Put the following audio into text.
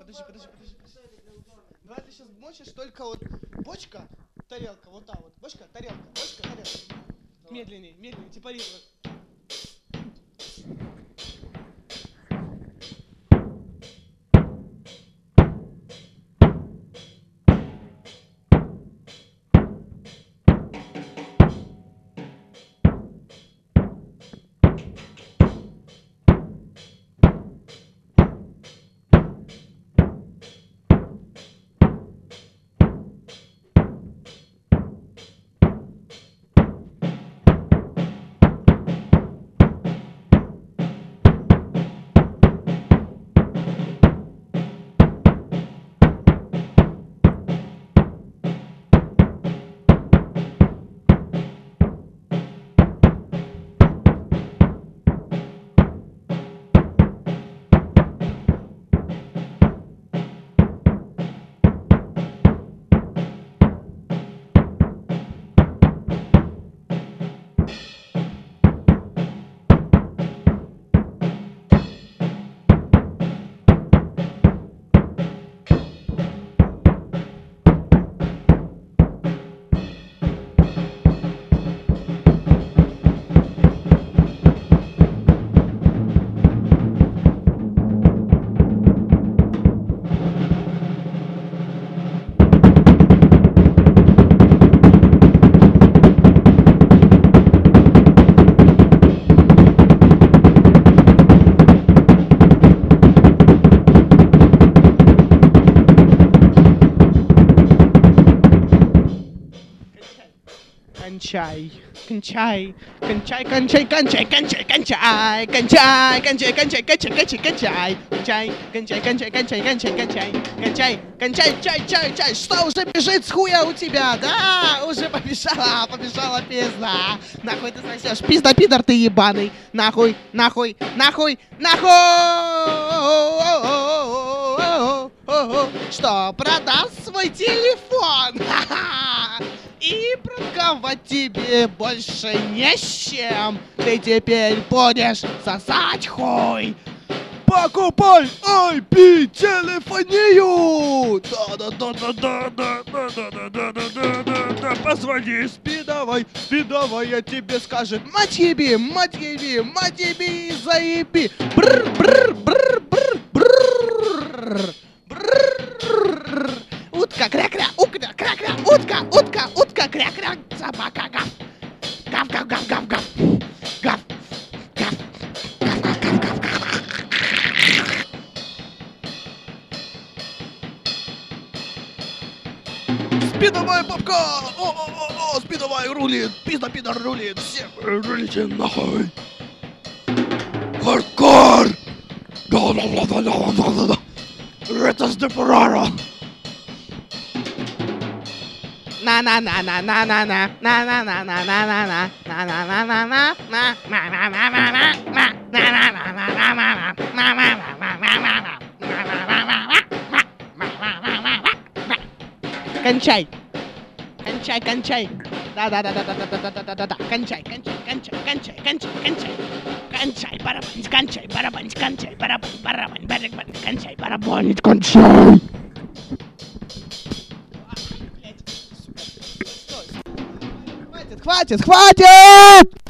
подожди. Давай ты сейчас мочишь только вот бочка, тарелка, вот так вот. Бочка, тарелка. Медленнее, типа ритм. Кончай. Что уже бежит с хуя у тебя? Да, уже побежала пизда. Нахуй ты сносешь, пизда, пидор ты ебаный. Нахуй. Что, продаст свой телефон? И пранковать тебе больше не с чем. Ты теперь будешь сосать хуй. Покупай IP телефонию. Да. Позвони спидовой, я тебе скажет: мать еби, заеби. Утка, кря-кря, утка, кря-кря, собака, гав. Гав. Спидовая бабка! О, спидовая рулит! Пизда, пидор рулит! Все рулите нахуй! Хардкор! Это с Депорара! Кончай. Да. Кончай. Барабанить, кончай. Хватит!